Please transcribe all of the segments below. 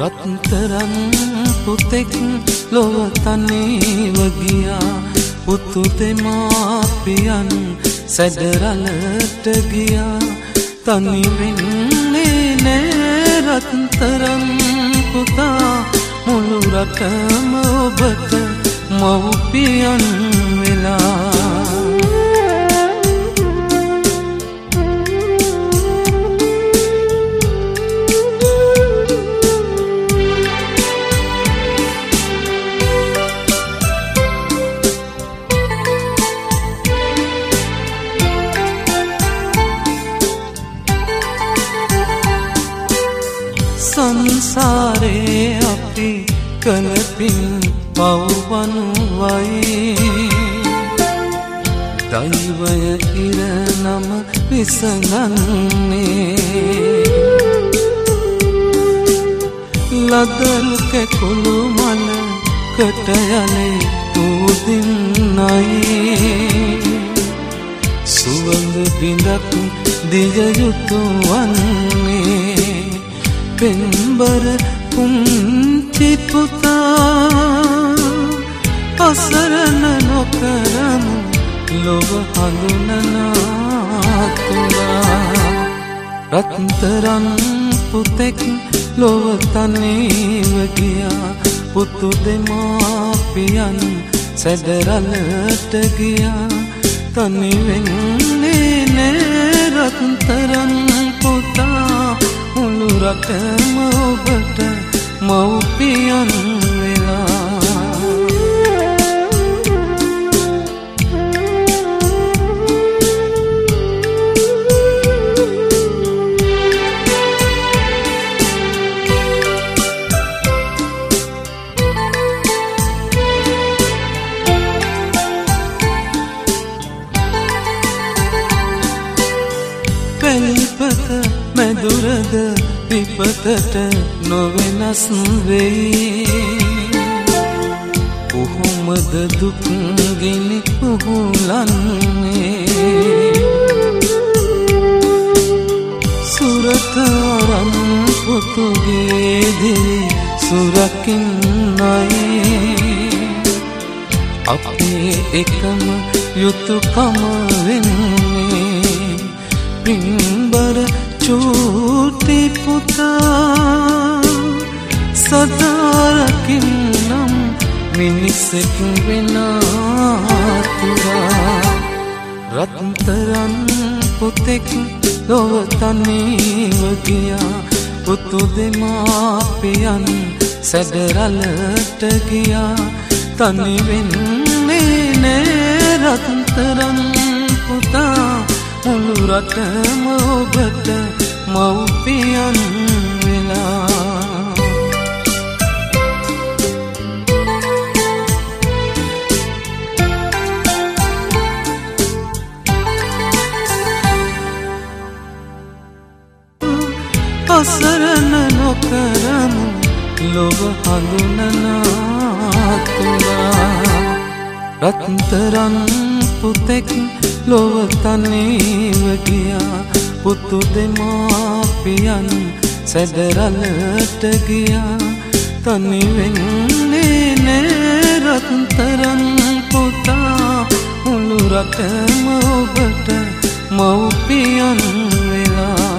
රත්තරන් පුතෙක් ලොව තනිව ගියා පුතු දෙමාපියන් සැඩරලට ගියා තනි වෙන්නේ නෑ රත්තරන් පුතා මුළු රටම ඔබට මව්පියන් වෙලා සංසාරේ අපි කලපින් පව්වනුවයි දෛවය ඉරනම විසඳන්නේ ලදල් කෙකුළු මලකට යලේ තුදින්නයි සුවඳ බිඳක් දිය යුතු වන්නේ පෙම්බර පුංචි පුතා අසරණ නොකරමු ලොව හඳුනනා තුලා රත්තරන් පුතෙක් ලොව තනිව ගියා පුතු දෙමාපියන් සැඩරලට ගියා තනි වෙන්නේ නෑ රත්තරන් පුතා මුළු රටම ඔබට මව්පියන් වෙලා පැල්පත මැදුරද විපතට නොවෙනස් වෙයි කොහොමද දුක් ගිනි පුහුලන්නේ සුරතරම් පුතුගේ දිවි සුරකින්නයි අපේ එකම යුතුයකම වෙන්නේ පින්බර චූටි පුතා සදාරකින්නම් මිනිසෙක් වෙනාතුරා රත්තරන් පුතෙක් ලොව තනිව ගියා පුතු දෙමාපියන් සැඩරලට ගියා තනි වෙන්නේ නෑ රත්තරන් පුතා මුළු රටම ඔබට මව්පියන් වෙලා අසරණ නොකරමු ලොව හඳුනනා තුලා රත්තරන් පුතෙක් ලොව තනිව ගියා පුතු දෙමාපියන් සැඩරලට ගියා තනි වෙන්නේ නෑ රත්තරන් පුතා මුළු රටම ඔබට මව්පියන් වෙලා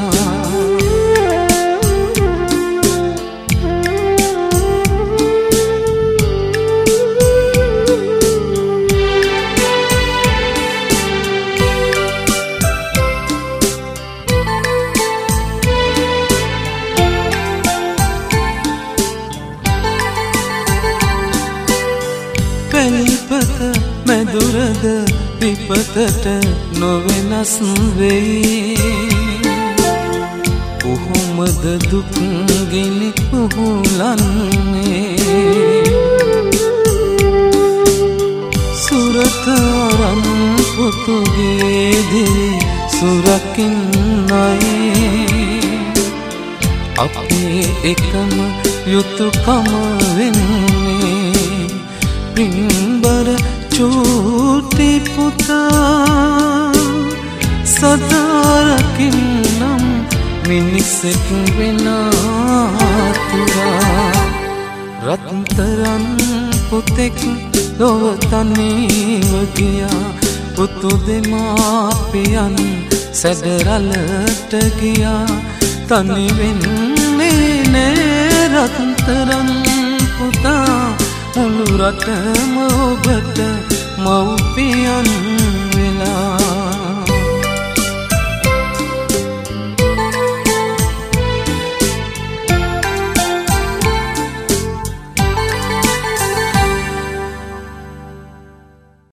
පැල්පත මැදුරද විපතට නොවෙනස් වෙයි කොහොමද දුක් ගිනි පුහුලන්නේ සුරතරම් පුතුගේ දිවි සුරකින්නයි අපේ එකම යුතුයකම වෙන්නේ පින්බර චූටි පුතා සදාරකින්නම් මිනිසෙක් වෙනාතුරා රත්තරන් පුතෙක් ලොව තනිව ගියා පුතු දෙමාපියන් සැදරලට ගියා තනි වෙන්නේ නෑ රත්තරන් පුතා මුළු රටම ඔබට මව්පියන් වෙලා